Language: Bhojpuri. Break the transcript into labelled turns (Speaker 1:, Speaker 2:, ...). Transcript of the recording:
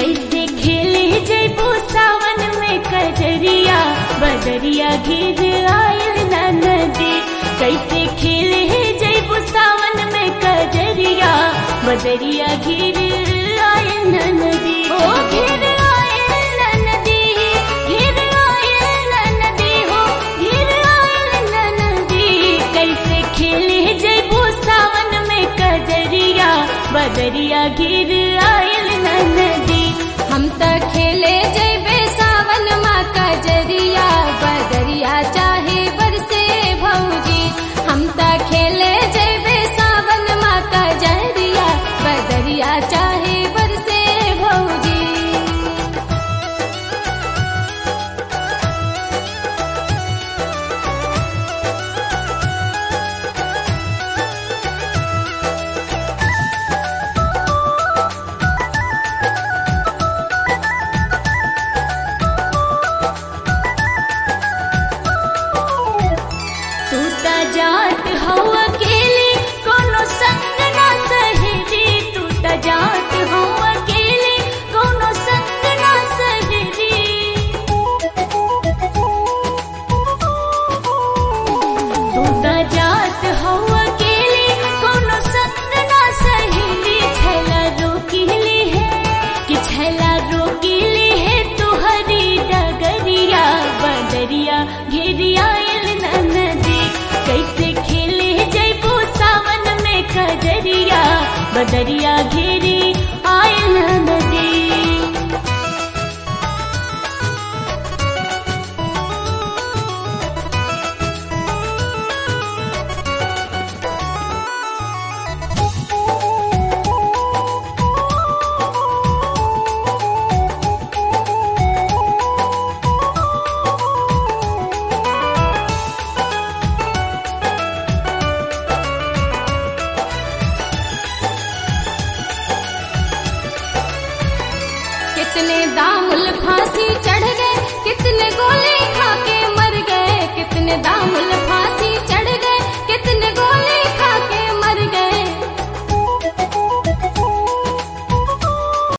Speaker 1: कैसे खेले जैबू सावन में कजरिया बदरिया घिर आयल नदी। कैसे खेले जैबू सावन में कजरिया बदरिया घिर आयल नदी। ओ घिर आयल नदी, घिर आयल नदी, हो घिर आयल नदी। कैसे खेले जैबू सावन में कजरिया बदरिया घिर आयल नदी।
Speaker 2: हम त खेले जैबे सावन माँ कजरिया बदरिया चाहे बरसे भौजी। हम त खेले जैबे सावन माँ कजरिया बदरिया चाहे बरसे भौजी।
Speaker 1: जात हो अकेले कोनो संग ना सहेली। तू त जात हो अकेले कोनो संग ना सहेली। तू त जात हो अकेले कोनो संग ना सहेली। छैला रोकीली है कि छैला रोकीली है तुहरी डगरिया बदरिया घेरिया नदी। कैसे खेले जैबू सावन में कजरिया बदरिया घेरी आयल नदी।
Speaker 2: कितने दामुल फांसी चढ़ गए, कितने गोली खा के मर गए। कितने दामुल फांसी